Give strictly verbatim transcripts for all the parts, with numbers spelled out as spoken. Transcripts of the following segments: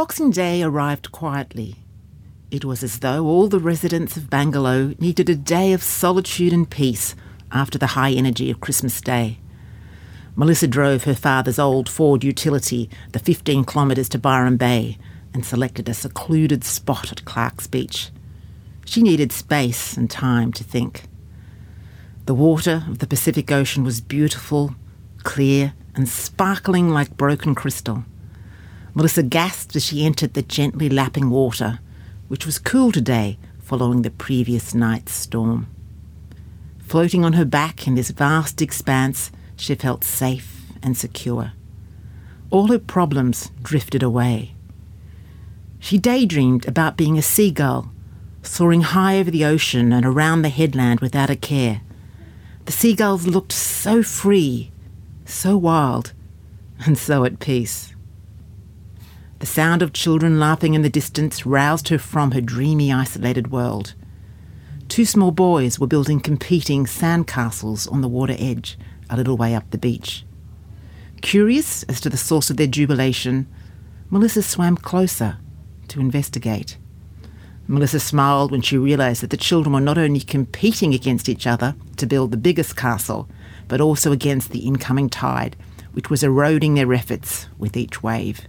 Boxing Day arrived quietly. It was as though all the residents of Bangalow needed a day of solitude and peace after the high energy of Christmas Day. Melissa drove her father's old Ford utility the fifteen kilometres to Byron Bay and selected a secluded spot at Clark's Beach. She needed space and time to think. The water of the Pacific Ocean was beautiful, clear, and sparkling like broken crystal. Melissa gasped as she entered the gently lapping water, which was cool today following the previous night's storm. Floating on her back in this vast expanse, she felt safe and secure. All her problems drifted away. She daydreamed about being a seagull, soaring high over the ocean and around the headland without a care. The seagulls looked so free, so wild, and so at peace. The sound of children laughing in the distance roused her from her dreamy, isolated world. Two small boys were building competing sandcastles on the water edge, a little way up the beach. Curious as to the source of their jubilation, Melissa swam closer to investigate. Melissa smiled when she realised that the children were not only competing against each other to build the biggest castle, but also against the incoming tide, which was eroding their efforts with each wave.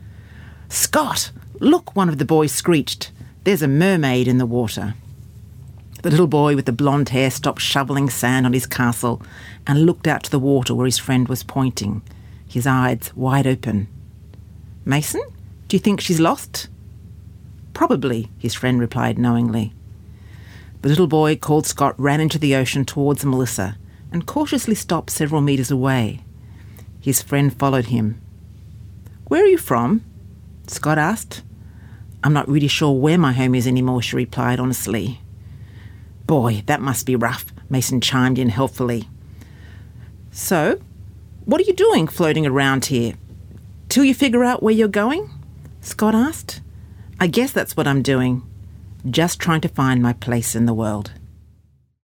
"Scott, look," one of the boys screeched. "There's a mermaid in the water." The little boy with the blonde hair stopped shoveling sand on his castle and looked out to the water where his friend was pointing, his eyes wide open. "Mason, do you think she's lost?" "Probably," his friend replied knowingly. The little boy called Scott ran into the ocean towards Melissa and cautiously stopped several metres away. His friend followed him. "Where are you from?" Scott asked. "I'm not really sure where my home is anymore," she replied honestly. "Boy, that must be rough," Mason chimed in helpfully. "So, what are you doing floating around here? Till you figure out where you're going?" Scott asked. "I guess that's what I'm doing. Just trying to find my place in the world."